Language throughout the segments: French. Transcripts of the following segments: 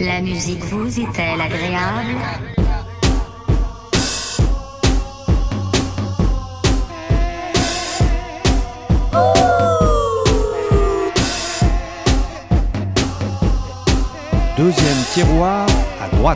La musique vous est-elle agréable ? Deuxième tiroir à droite.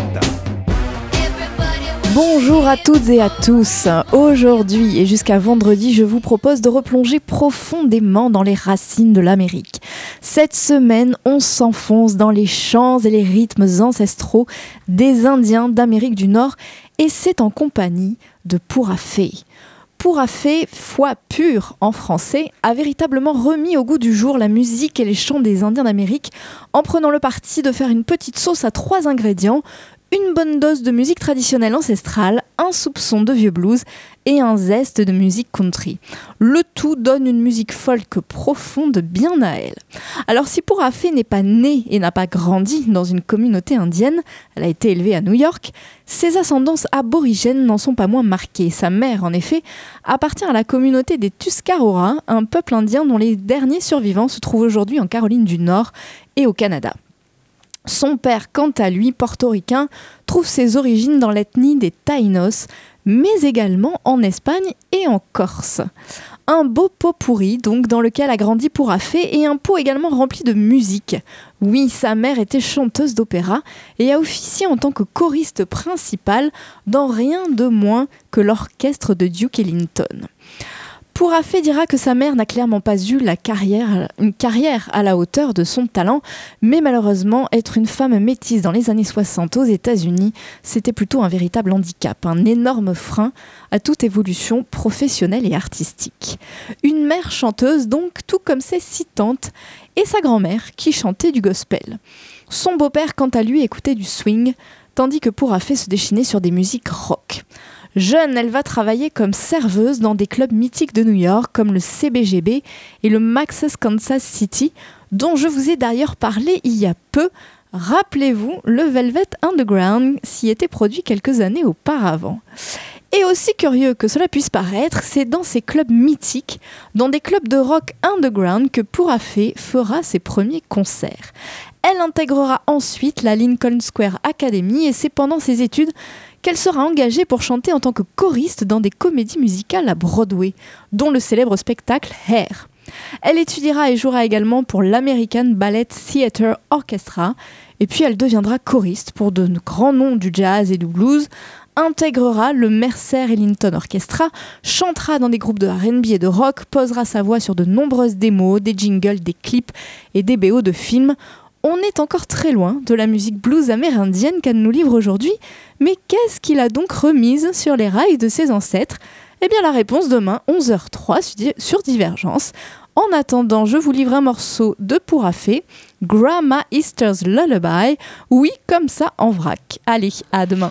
Bonjour à toutes et à tous. Aujourd'hui et jusqu'à vendredi, je vous propose de replonger profondément dans les racines de l'Amérique. Cette semaine, on s'enfonce dans les chants et les rythmes ancestraux des Indiens d'Amérique du Nord et c'est en compagnie de Pura Fé. Pura Fé, foi pure en français, a véritablement remis au goût du jour la musique et les chants des Indiens d'Amérique en prenant le parti de faire une petite sauce à 3 ingrédients, une bonne dose de musique traditionnelle ancestrale, un soupçon de vieux blues et un zeste de musique country. Le tout donne une musique folk profonde bien à elle. Alors si Pura Fé n'est pas née et n'a pas grandi dans une communauté indienne, elle a été élevée à New York, ses ascendances aborigènes n'en sont pas moins marquées. Sa mère, en effet, appartient à la communauté des Tuscarora, un peuple indien dont les derniers survivants se trouvent aujourd'hui en Caroline du Nord et au Canada. Son père, quant à lui, portoricain, trouve ses origines dans l'ethnie des Taïnos, mais également en Espagne et en Corse. Un beau pot pourri, donc, dans lequel a grandi Pura Fé, et un pot également rempli de musique. Oui, sa mère était chanteuse d'opéra et a officié en tant que choriste principale dans rien de moins que l'orchestre de Duke Ellington. Pura Fé dira que sa mère n'a clairement pas eu une carrière à la hauteur de son talent, mais malheureusement, être une femme métisse dans les années 60 aux États-Unis, c'était plutôt un véritable handicap, un énorme frein à toute évolution professionnelle et artistique. Une mère chanteuse donc, tout comme ses 6 tantes, et sa grand-mère qui chantait du gospel. Son beau-père, quant à lui, écoutait du swing, tandis que Pura Fé se déchaînait sur des musiques rock. Jeune, elle va travailler comme serveuse dans des clubs mythiques de New York comme le CBGB et le Max's Kansas City, dont je vous ai d'ailleurs parlé il y a peu. Rappelez-vous, le Velvet Underground s'y était produit quelques années auparavant. Et aussi curieux que cela puisse paraître, c'est dans ces clubs mythiques, dans des clubs de rock underground, que Pura Fé fera ses premiers concerts. Elle intégrera ensuite la Lincoln Square Academy et c'est pendant ses études qu'elle sera engagée pour chanter en tant que choriste dans des comédies musicales à Broadway, dont le célèbre spectacle Hair. Elle étudiera et jouera également pour l'American Ballet Theatre Orchestra, et puis elle deviendra choriste pour de grands noms du jazz et du blues, intégrera le Mercer Ellington Orchestra, chantera dans des groupes de R&B et de rock, posera sa voix sur de nombreuses démos, des jingles, des clips et des BO de films. On est encore très loin de la musique blues amérindienne qu'elle nous livre aujourd'hui, mais qu'est-ce qu'il a donc remise sur les rails de ses ancêtres ? Eh bien la réponse demain, 11h03 sur Divergence. En attendant, je vous livre un morceau de Pura Fé, Grandma Easter's Lullaby, oui, comme ça en vrac. Allez, à demain.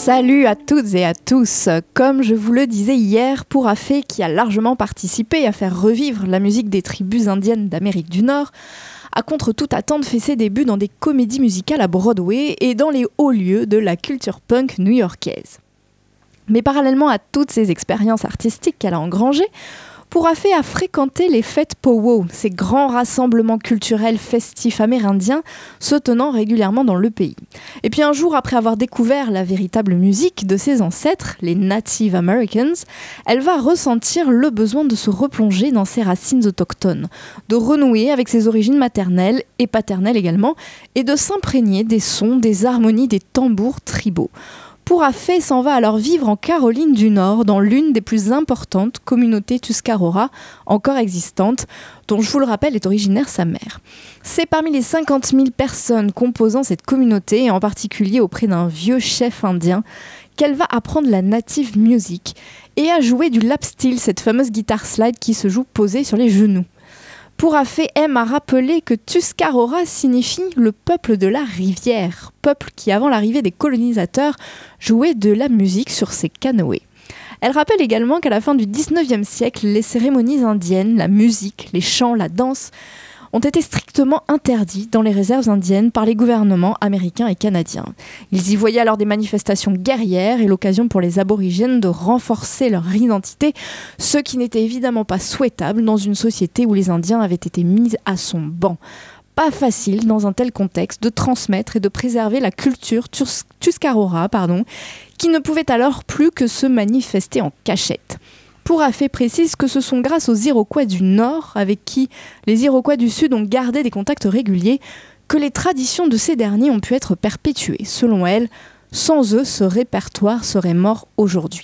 Salut à toutes et à tous. Comme je vous le disais hier, Pourafé, qui a largement participé à faire revivre la musique des tribus indiennes d'Amérique du Nord, a contre toute attente fait ses débuts dans des comédies musicales à Broadway et dans les hauts lieux de la culture punk new-yorkaise. Mais parallèlement à toutes ces expériences artistiques qu'elle a engrangées, Pourafé a fréquenté les fêtes Pow-Wow, ces grands rassemblements culturels festifs amérindiens se tenant régulièrement dans le pays. Et puis un jour, après avoir découvert la véritable musique de ses ancêtres, les Native Americans, elle va ressentir le besoin de se replonger dans ses racines autochtones, de renouer avec ses origines maternelles et paternelles également, et de s'imprégner des sons, des harmonies, des tambours tribaux. Pourafé s'en va alors vivre en Caroline du Nord, dans l'une des plus importantes communautés Tuscarora encore existantes, dont je vous le rappelle est originaire sa mère. C'est parmi les 50 000 personnes composant cette communauté, et en particulier auprès d'un vieux chef indien, qu'elle va apprendre la native music et à jouer du lap steel, cette fameuse guitare slide qui se joue posée sur les genoux. Pourafé aime à rappeler que Tuscarora signifie le peuple de la rivière, peuple qui avant l'arrivée des colonisateurs jouait de la musique sur ses canoës. Elle rappelle également qu'à la fin du 19e siècle, les cérémonies indiennes, la musique, les chants, la danse ont été strictement interdits dans les réserves indiennes par les gouvernements américains et canadiens. Ils y voyaient alors des manifestations guerrières et l'occasion pour les aborigènes de renforcer leur identité, ce qui n'était évidemment pas souhaitable dans une société où les Indiens avaient été mis à son banc. Pas facile dans un tel contexte de transmettre et de préserver la culture Tuscarora, qui ne pouvait alors plus que se manifester en cachette. Pourafé précise que ce sont grâce aux Iroquois du Nord, avec qui les Iroquois du Sud ont gardé des contacts réguliers, que les traditions de ces derniers ont pu être perpétuées. Selon elle, sans eux, ce répertoire serait mort aujourd'hui.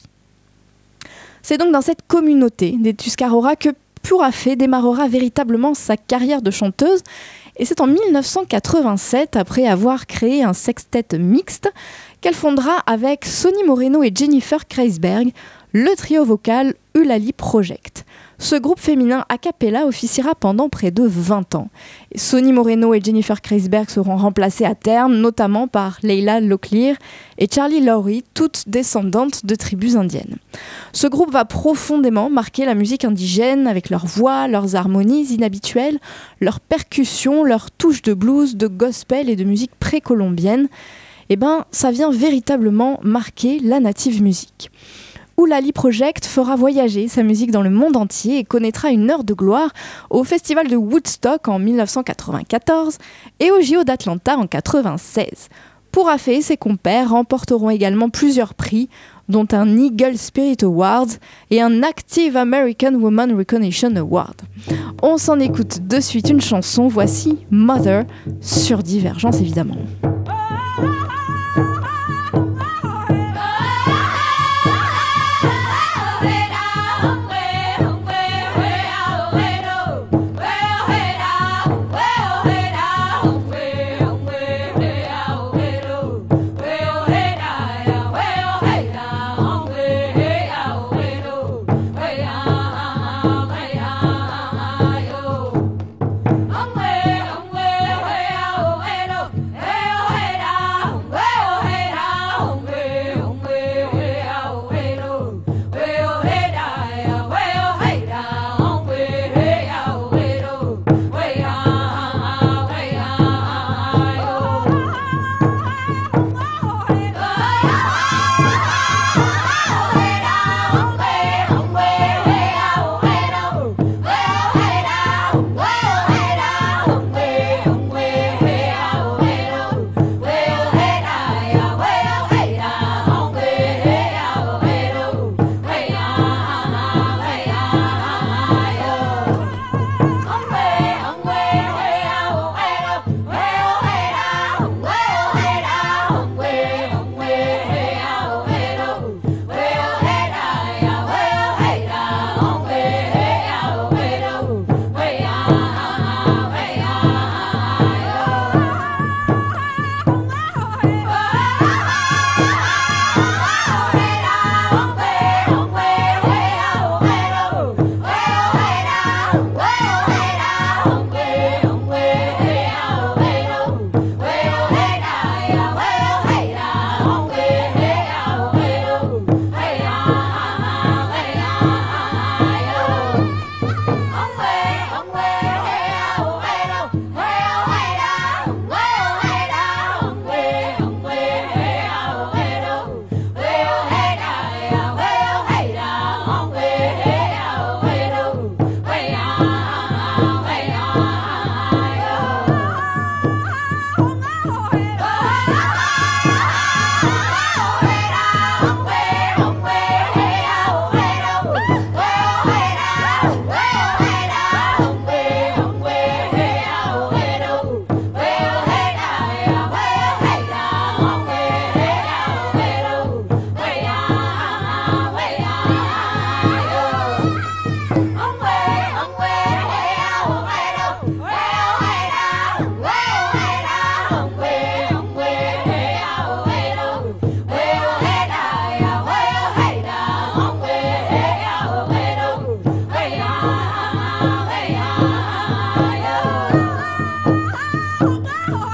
C'est donc dans cette communauté des Tuscarora que Pourafé démarrera véritablement sa carrière de chanteuse, et c'est en 1987, après avoir créé un sextet mixte, qu'elle fondera avec Sonny Moreno et Jennifer Kreisberg le trio vocal Eulalie Project. Ce groupe féminin a cappella officiera pendant près de 20 ans. Sonny Moreno et Jennifer Kreisberg seront remplacés à terme, notamment par Leila Locklear et Charlie Lowry, toutes descendantes de tribus indiennes. Ce groupe va profondément marquer la musique indigène avec leur voix, leurs harmonies inhabituelles, leurs percussions, leurs touches de blues, de gospel et de musique précolombienne. Ça vient véritablement marquer la native music. Eulalie Project fera voyager sa musique dans le monde entier et connaîtra une heure de gloire au festival de Woodstock en 1994 et au JO d'Atlanta en 1996. Pourafé et ses compères remporteront également plusieurs prix, dont un Eagle Spirit Award et un Active American Woman Recognition Award. On s'en écoute de suite une chanson, voici Mother, sur Divergence évidemment. Hey,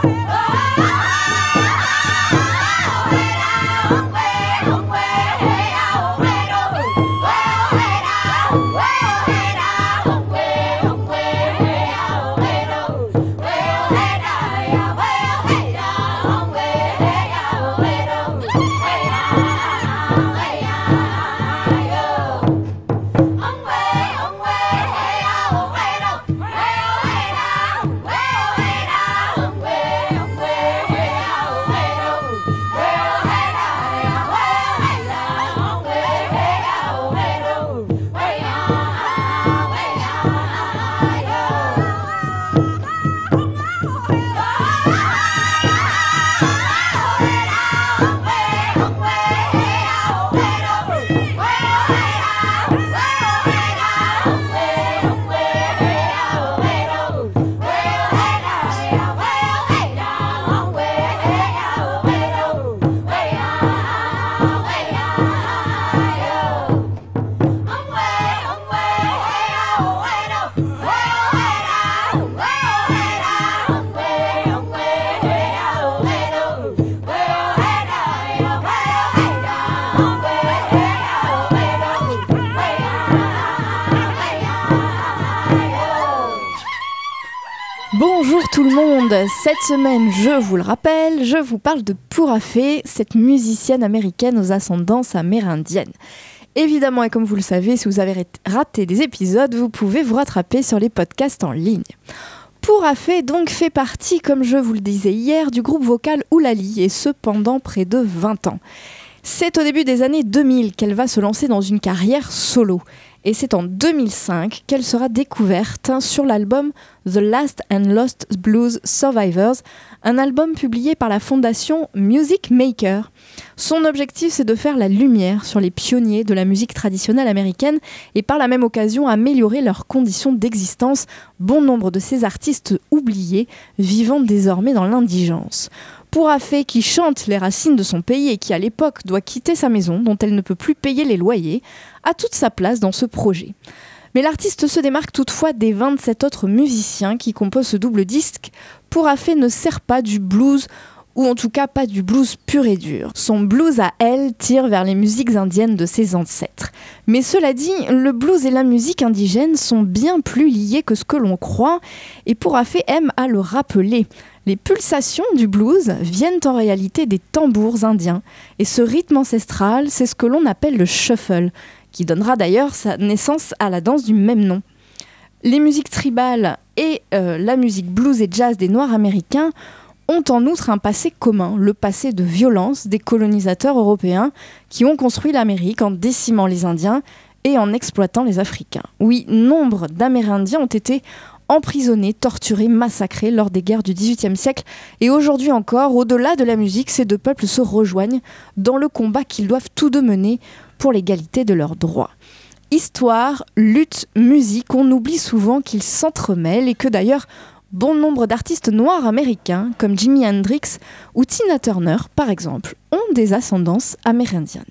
Bonjour tout le monde, cette semaine, je vous le rappelle, je vous parle de Pura Fé, cette musicienne américaine aux ascendances amérindiennes. Évidemment, et comme vous le savez, si vous avez raté des épisodes, vous pouvez vous rattraper sur les podcasts en ligne. Pura Fé donc fait partie, comme je vous le disais hier, du groupe vocal Oulali, et ce pendant près de 20 ans. C'est au début des années 2000 qu'elle va se lancer dans une carrière solo. Et c'est en 2005 qu'elle sera découverte sur l'album The Last and Lost Blues Survivors, un album publié par la fondation Music Maker. Son objectif, c'est de faire la lumière sur les pionniers de la musique traditionnelle américaine et par la même occasion améliorer leurs conditions d'existence, bon nombre de ces artistes oubliés vivant désormais dans l'indigence. Pura Fé, qui chante les racines de son pays et qui à l'époque doit quitter sa maison dont elle ne peut plus payer les loyers, a toute sa place dans ce projet. Mais l'artiste se démarque toutefois des 27 autres musiciens qui composent ce double disque. Pura Fé ne sert pas du blues, ou en tout cas pas du blues pur et dur. Son blues à elle tire vers les musiques indiennes de ses ancêtres. Mais cela dit, le blues et la musique indigène sont bien plus liés que ce que l'on croit, et Pura Fé aime à le rappeler. Les pulsations du blues viennent en réalité des tambours indiens, et ce rythme ancestral, c'est ce que l'on appelle le shuffle, qui donnera d'ailleurs sa naissance à la danse du même nom. Les musiques tribales et la musique blues et jazz des Noirs américains ont en outre un passé commun, le passé de violence des colonisateurs européens qui ont construit l'Amérique en décimant les Indiens et en exploitant les Africains. Oui, nombre d'Amérindiens ont été emprisonnés, torturés, massacrés lors des guerres du XVIIIe siècle. Et aujourd'hui encore, au-delà de la musique, ces deux peuples se rejoignent dans le combat qu'ils doivent tous deux mener pour l'égalité de leurs droits. Histoire, lutte, musique, on oublie souvent qu'ils s'entremêlent et que d'ailleurs, bon nombre d'artistes noirs américains, comme Jimi Hendrix ou Tina Turner par exemple, ont des ascendances amérindiennes.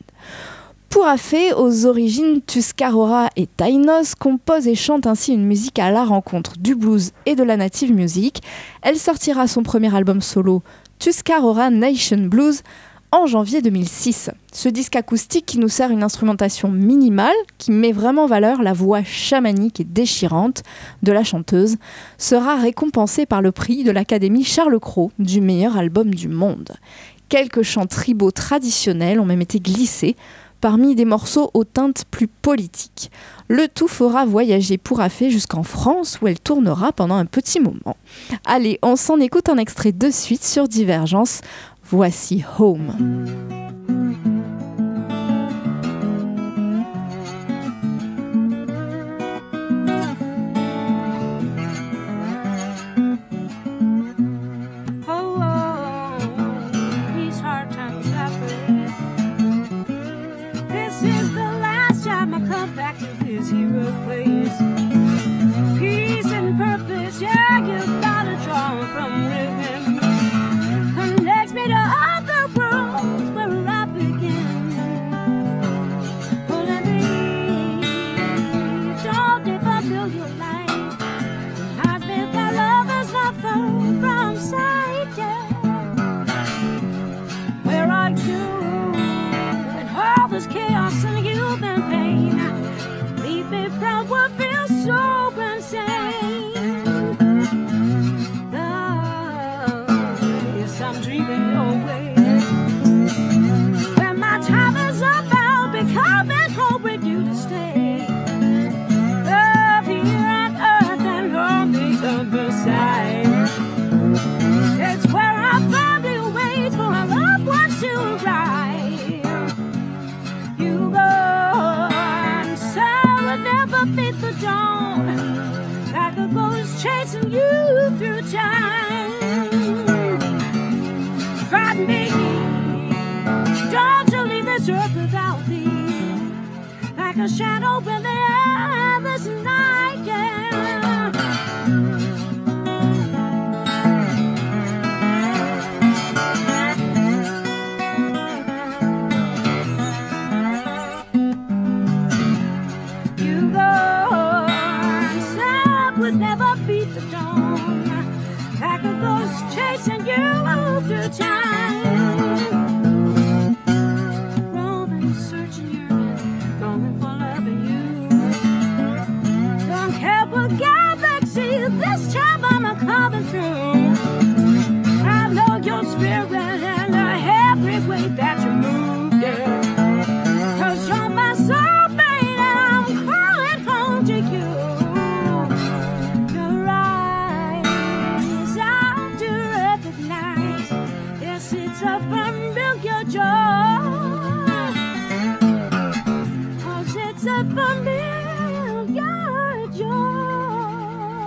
Pura Fé, aux origines Tuscarora et Taínos, compose et chante ainsi une musique à la rencontre du blues et de la native music. Elle sortira son premier album solo, Tuscarora Nation Blues, en janvier 2006. Ce disque acoustique qui nous sert une instrumentation minimale, qui met vraiment en valeur la voix chamanique et déchirante de la chanteuse, sera récompensé par le prix de l'Académie Charles Cros du meilleur album du monde. Quelques chants tribaux traditionnels ont même été glissés parmi des morceaux aux teintes plus politiques. Le tout fera voyager Pura Fé jusqu'en France où elle tournera pendant un petit moment. Allez, on s'en écoute un extrait de suite sur Divergence. Voici Home. From sight, yeah. dreaming your way. When my time is up, I'll be coming home with you to stay. Love here on earth and on the other side. It's where our family waits for our loved ones to arrive. You go and sun will never beat the dawn, like a ghost chasing you through time. Find me, don't you leave this earth without me, like a shadow in the endless night, yeah. You go and sun would never beat the dawn, like a ghost chasing you through time. Roaming, searching, yearning, longing for loving you. Don't care what galaxy, this time I'm coming through. I know your spirit and every way that you move, yeah. 'Cause you're my soulmate and I'm calling home to you. Your eyes out to recognize, yes, it's a familiar joy. 'Cause it's a familiar joy.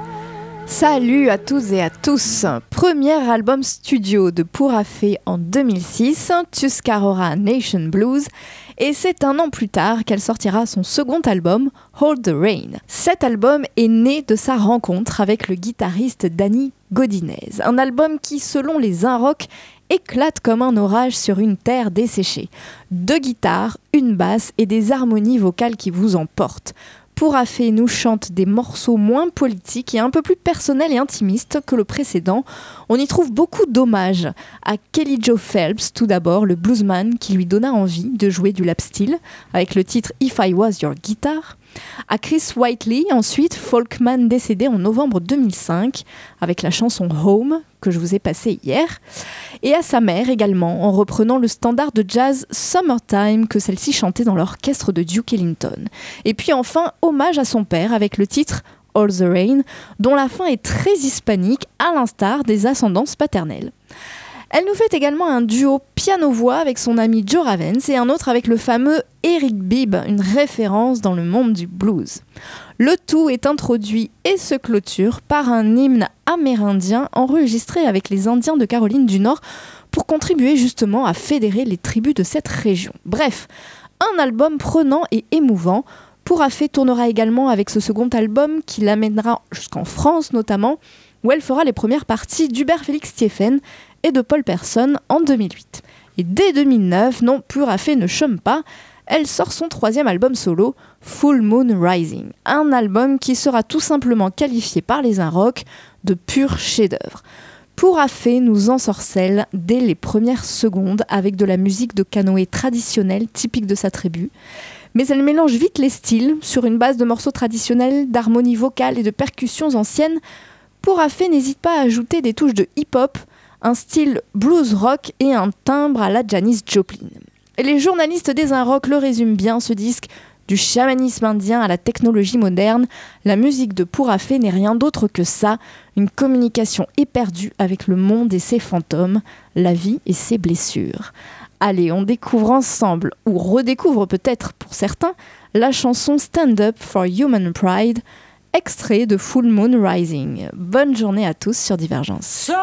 Salut à tous et à tous. Premier album studio de Purafé en 2006, Tuscarora Nation Blues, et c'est un an plus tard qu'elle sortira son second album, Hold the Rain. Cet album est né de sa rencontre avec le guitariste Danny Godinez, un album qui, selon les Inrock, éclate comme un orage sur une terre desséchée. 2 guitares, une basse et des harmonies vocales qui vous emportent. Purafé nous chante des morceaux moins politiques et un peu plus personnels et intimistes que le précédent. On y trouve beaucoup d'hommages à Kelly Joe Phelps, tout d'abord, le bluesman qui lui donna envie de jouer du lap steel avec le titre If I Was Your Guitar, à Chris Whiteley, ensuite folkman décédé en novembre 2005 avec la chanson Home que je vous ai passée hier, et à sa mère également en reprenant le standard de jazz Summertime que celle-ci chantait dans l'orchestre de Duke Ellington. Et puis enfin, hommage à son père avec le titre All the Rain, dont la fin est très hispanique à l'instar des ascendances paternelles. Elle nous fait également un duo piano-voix avec son ami Joe Ravens et un autre avec le fameux Eric Bibb, une référence dans le monde du blues. Le tout est introduit et se clôture par un hymne amérindien enregistré avec les Indiens de Caroline du Nord pour contribuer justement à fédérer les tribus de cette région. Bref, un album prenant et émouvant. Purafé tournera également avec ce second album qui l'amènera jusqu'en France notamment, où elle fera les premières parties d'Hubert Félix Thiéfaine et de Paul Persson en 2008. Et dès 2009, non, Purafé ne chôme pas, elle sort son 3e album solo, Full Moon Rising, un album qui sera tout simplement qualifié par les Inrock de pur chef-d'œuvre. Purafé nous ensorcelle dès les premières secondes avec de la musique de canoë traditionnelle typique de sa tribu, mais elle mélange vite les styles sur une base de morceaux traditionnels, d'harmonie vocale et de percussions anciennes. Purafé n'hésite pas à ajouter des touches de hip-hop, un style blues rock et un timbre à la Janis Joplin. Et les journalistes des Inrock le résument bien, ce disque. Du chamanisme indien à la technologie moderne, la musique de Purafé n'est rien d'autre que ça, une communication éperdue avec le monde et ses fantômes, la vie et ses blessures. Allez, on découvre ensemble, ou redécouvre peut-être pour certains, la chanson Stand Up for Human Pride, extrait de Full Moon Rising. Bonne journée à tous sur Divergence. So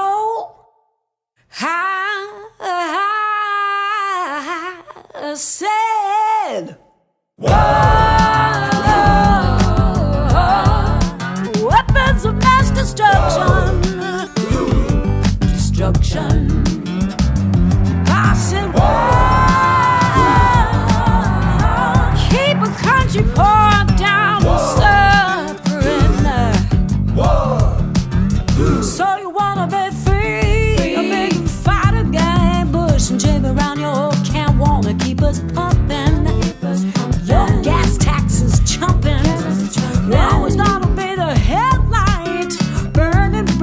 I said, weapons of mass destruction, destruction. I said, keep a country poured down suffering. So you wanna be free, a big fight again, Bush and Jim around your old can't wanna keep us pumping. Your gas taxes jumping. Now it's gonna be the headlight, burning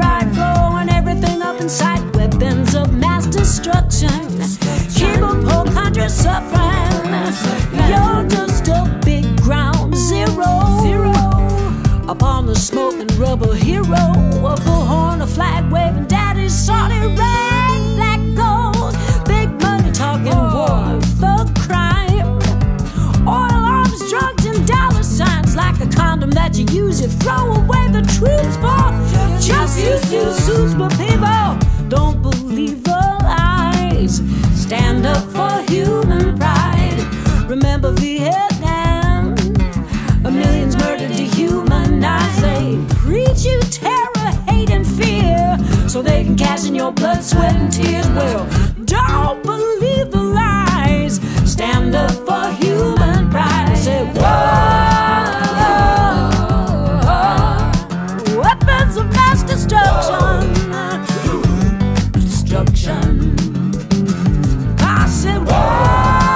mass destruction. Keep a poor country suffering. You're just a big ground zero. Upon the smoking rubber hero, a bullhorn, a flag waving, daddy's salty red, black gold, big money talking war, thug crime, oil arms, drugs, and dollar signs like a condom that you use, you throw away the troops for. Just use suits, but people don't believe the lies. Stand up for human pride. Remember Vietnam, a millions murdered, dehumanized. They preach you terror, hate, and fear, so they can cash in your blood, sweat, and tears. Well, don't believe the lies. Stand up for human pride. Say, whoa, weapons of mass destruction. I said, whoa.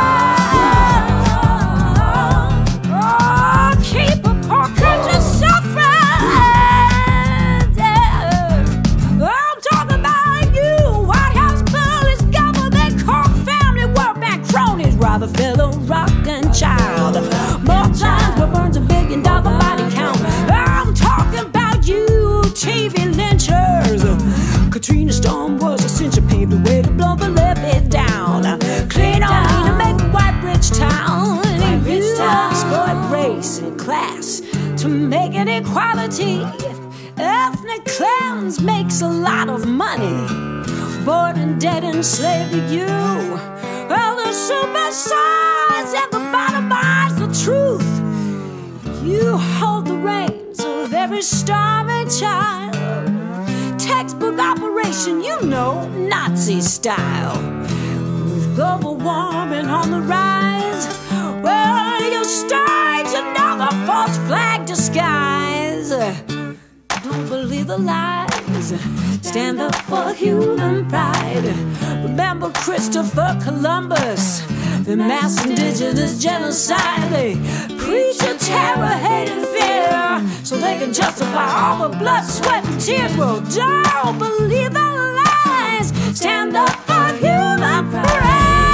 The fellow rockin' child. More times what burns $1 billion body count. I'm talking about you, TV lynchers. Katrina Storm was a cincher, paved the way to blow the levee down. Clean on to make a white rich town. Exploit race and class to make it equality. Ethnic cleanse makes a lot of money. Born and dead enslaved to you. Well, the super size at the bottom eyes the truth. You hold the reins of every starving child. Textbook operation, you know, Nazi style. With global warming on the rise, well, you stage another false flag disguise. Don't believe the lies. Stand up for human pride. Remember Christopher Columbus, the mass indigenous genocide. They preach a terror, hate, and fear, so they can justify all the blood, sweat, and tears. Well, don't believe the lies. Stand up for human pride.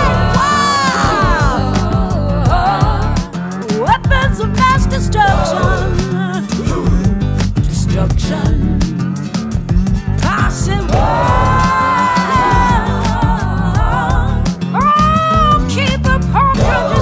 Wow. Weapons of mass destruction. I said, oh, keep a poor country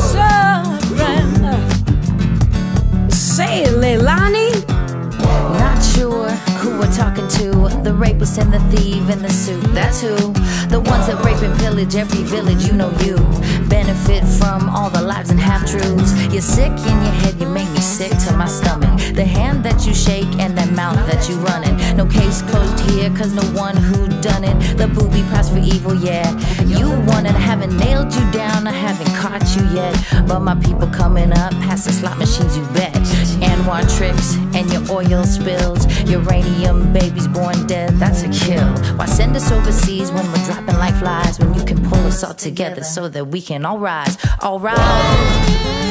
suffering. Say it, Leilani. Not sure who we're talking to. The rapist and the thief in the suit, that's who. The ones that rape and pillage every village, you know you benefit from all the lies and half-truths. You're sick in your head, you make me sick to my stomach. The hand that you shake and that mouth that you running. No case closed here, cause no one who done it. The booby price for evil, yeah. You won it, I haven't nailed you down, I haven't caught you yet. But my people coming up, past the slot machines, you bet. Anwar tricks and your oil spills. Uranium babies born dead, that's a kill. Why send us overseas when we're dropping like flies, when you can pull us all together so that we can all rise, all rise.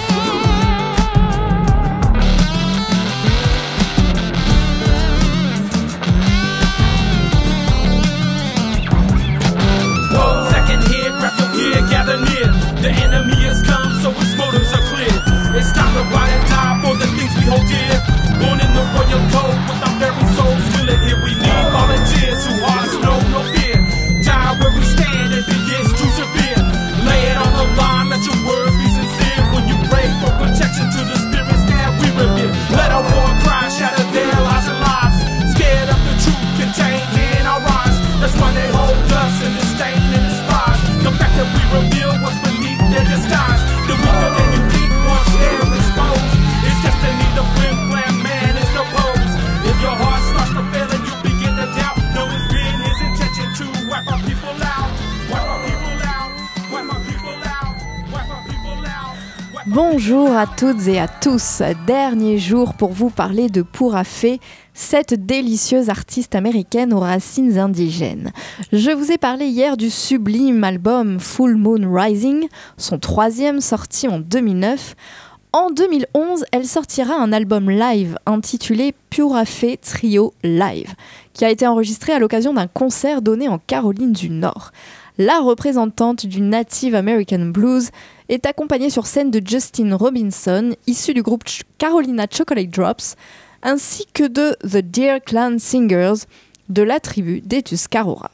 Gather near, the enemy has come, so its motives are clear. It's time to ride and die for the things we hold dear. Born in the royal code, with our very souls willing here. We need volunteers who hearts know no fear. Die where we stand and begins to severe. Lay it on the line, let your words be sincere. When you pray for protection to the spirits that we revere. Let our war cry shatter their lives and lives. Scared of the truth contained in our rhymes. That's why they hold us in disdain and despise. The fact that we reveal what's beneath their disguise. The weaker than you think once they're exposed. It's destiny, the flim flam man is the pose. If your heart starts to fail and you begin to doubt, know it's been his intention to wipe our people out. Wipe our people out. Wipe our people out. Wipe our people out. Bonjour à toutes et à tous. Dernier jour pour vous parler de Pura Fé, cette délicieuse artiste américaine aux racines indigènes. Je vous ai parlé hier du sublime album Full Moon Rising, son troisième sorti en 2009. En 2011, elle sortira un album live intitulé Pura Fé Trio Live, qui a été enregistré à l'occasion d'un concert donné en Caroline du Nord. La représentante du Native American Blues est accompagnée sur scène de Justin Robinson, issu du groupe Carolina Chocolate Drops, ainsi que de The Deer Clan Singers de la tribu des Tuscarora.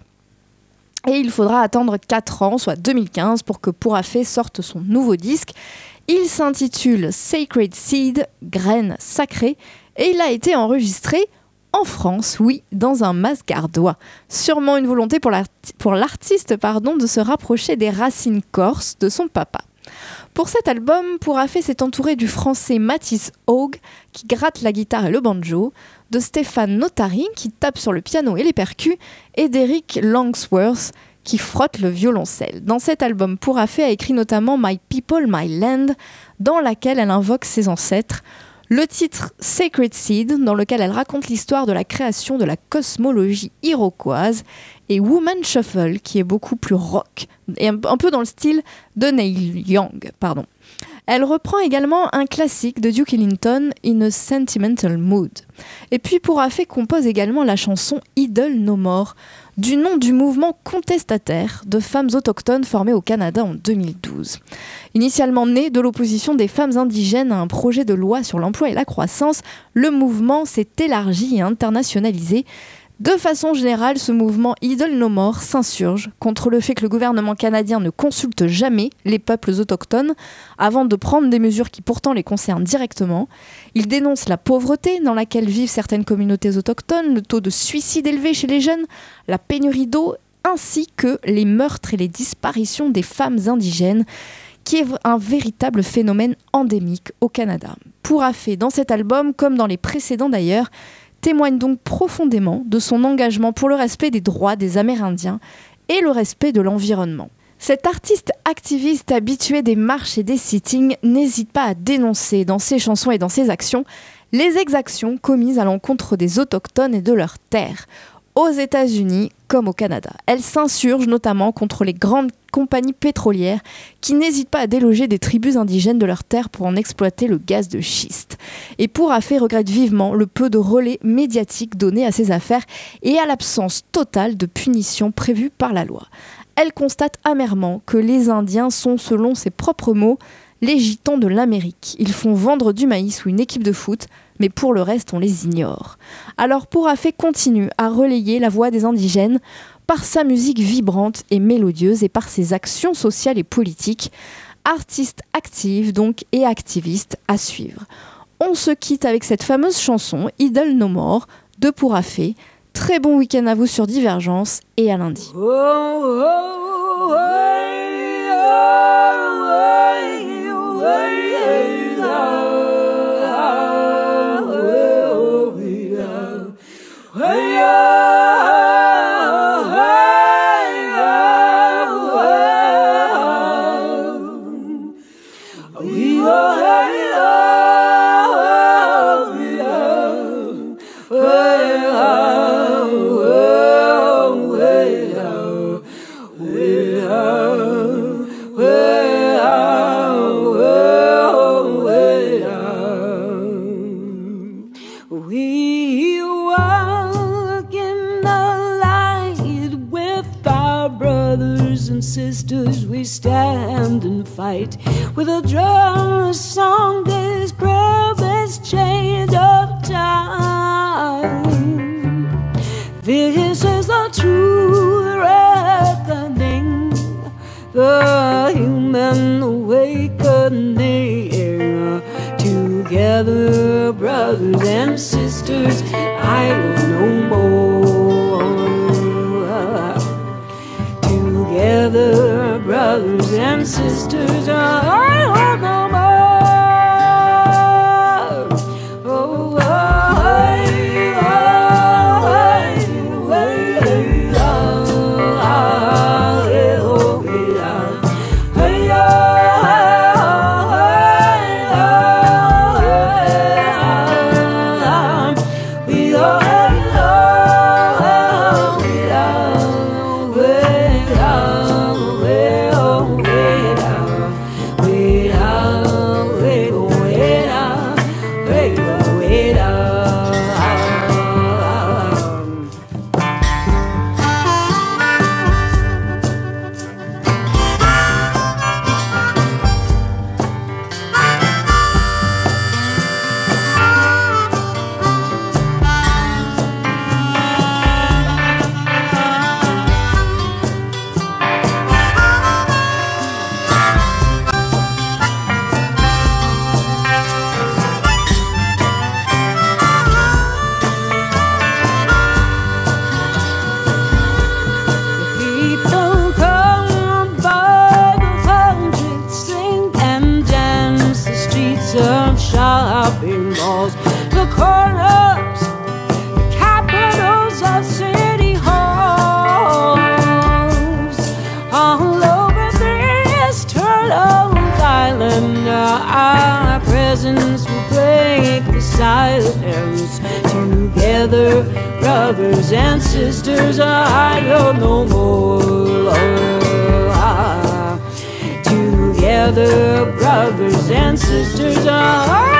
Et il faudra attendre 4 ans, soit 2015, pour que Pura Fé sorte son nouveau disque. Il s'intitule Sacred Seed, graines sacrées, et il a été enregistré en France, oui, dans un Masgardois. Sûrement une volonté pour l'artiste de se rapprocher des racines corses de son papa. Pour cet album, Pura Fé s'est entouré du français Mathis Haug, qui gratte la guitare et le banjo, de Stéphane Notary, qui tape sur le piano et les percus, et d'Eric Longsworth, qui frotte le violoncelle. Dans cet album, Pura Fé a écrit notamment My People, My Land, dans laquelle elle invoque ses ancêtres, le titre Sacred Seed, dans lequel elle raconte l'histoire de la création de la cosmologie iroquoise, et Woman Shuffle, qui est beaucoup plus rock, et un peu dans le style de Neil Young. Elle reprend également un classique de Duke Ellington, In a Sentimental Mood. Et puis Pura Fé compose également la chanson Idle No More, du nom du mouvement contestataire de femmes autochtones formé au Canada en 2012. Initialement né de l'opposition des femmes indigènes à un projet de loi sur l'emploi et la croissance, le mouvement s'est élargi et internationalisé. De façon générale, ce mouvement Idle No More s'insurge contre le fait que le gouvernement canadien ne consulte jamais les peuples autochtones avant de prendre des mesures qui pourtant les concernent directement. Il dénonce la pauvreté dans laquelle vivent certaines communautés autochtones, le taux de suicide élevé chez les jeunes, la pénurie d'eau, ainsi que les meurtres et les disparitions des femmes indigènes, qui est un véritable phénomène endémique au Canada. Pura Fé, dans cet album, comme dans les précédents d'ailleurs, témoigne donc profondément de son engagement pour le respect des droits des Amérindiens et le respect de l'environnement. Cet artiste activiste habitué des marches et des sittings n'hésite pas à dénoncer dans ses chansons et dans ses actions les exactions commises à l'encontre des autochtones et de leurs terres, aux États-Unis comme au Canada. Elle s'insurge notamment contre les grandes compagnies pétrolières qui n'hésitent pas à déloger des tribus indigènes de leurs terres pour en exploiter le gaz de schiste. Et Pura Fé regrette vivement le peu de relais médiatiques donnés à ces affaires et à l'absence totale de punitions prévues par la loi. Elle constate amèrement que les Indiens sont, selon ses propres mots, les gitans de l'Amérique. Ils font vendre du maïs ou une équipe de foot, mais pour le reste, on les ignore. Alors Pura Fé continue à relayer la voix des indigènes par sa musique vibrante et mélodieuse et par ses actions sociales et politiques. Artiste active donc et activiste à suivre. On se quitte avec cette fameuse chanson Idle No More de Pura Fé. Très bon week-end à vous sur Divergence et à lundi. Sisters, we stand and fight with a drum, a song, this purpose change of time. This is the true reckoning, the human awakening. Together, brothers and sisters, I will no more. Together, brothers and sisters, I want no more. Oh, silence. Together, brothers and sisters, I love no more. Together, brothers and sisters, I